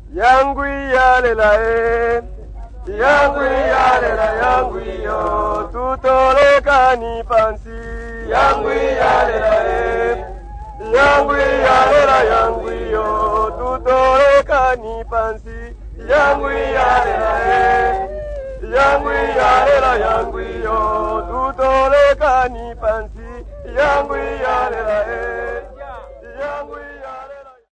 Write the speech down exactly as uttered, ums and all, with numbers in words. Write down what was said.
yangu yalela e yangu yalela yangu yo tutoleka ni pansi yangu yalela e yangu yalela yangu yo tutoleka ni pansi yangu yalela e yangu yalela yangu yo tutoleka ni pansi yangu